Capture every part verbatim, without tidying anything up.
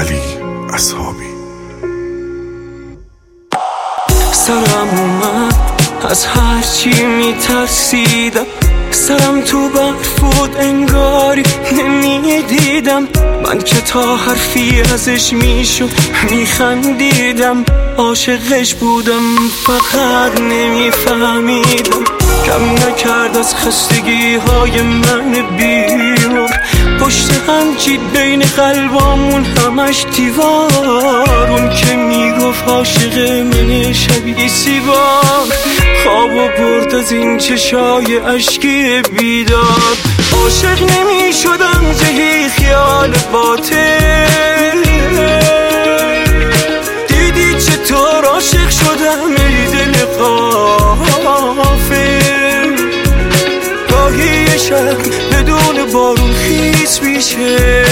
علی اصحابی. سرم اومد از هر چی میترسیدم، سرم تو برف بود انگاری نمیدیدم. من که تا حرفی ازش میشد میخندیدم، عاشقش بودم فقط نمیفهمیدم. کم نکرد از خستگی های من بیمار، پشت همچی بین قلبامون همش دیوار. اون که میگفت عاشق من شبیه سیبار، خوابو برد از این چشای عشقی بیدار. عاشق نمی شدم زهی خیال باطل، دیدی چطور عاشق شدم ای دل غافل. گاهی شب بدون بارون خیس میشه،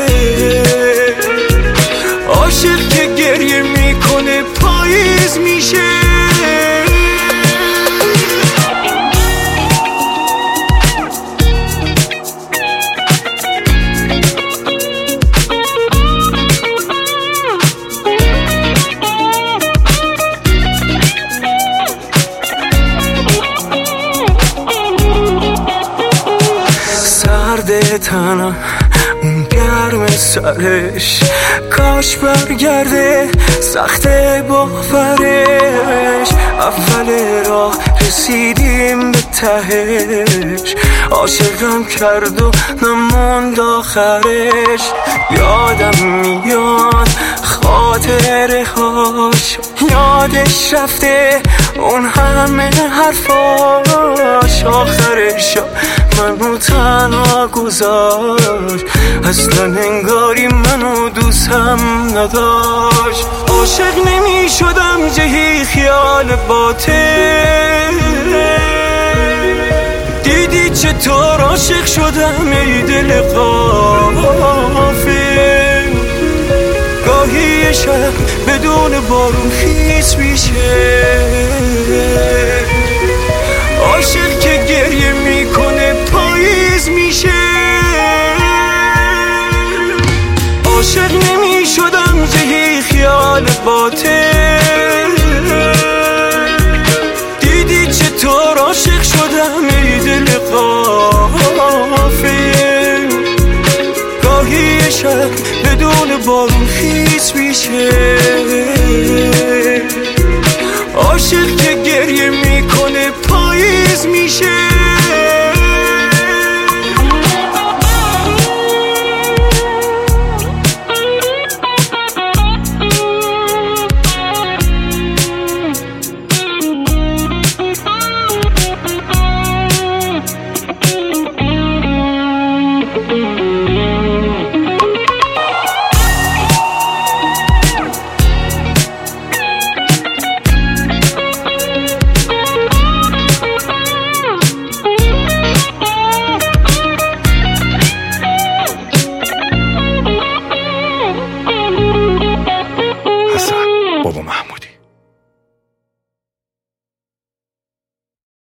عاشق که گریه میکنه پاییز میشه. تنم اون گرم سرش، کاش برگرده سخت باورش. اول راه رسیدیم به تهش، عاشقم کرد و نموند آخرش. یادم میاد خاطره هاش، یادش رفته اون همه حرفاش. آخرش منو تنها گذاشت، اصلا انگاری منو دوستم نداشت. عاشق نمی شدم جهی خیال باطل، دیدی چطور عاشق شدم ای دل غافل. گاهی شب بدون بارون خیس میشه، عاشق که گریه میکنه پاییز میشه. عاشق نمی شدم زهی خیال باطل، دیدی چطور عاشق شدم ای دل غافل. گاهی شب بدون بارون خیس میشه، عاشق که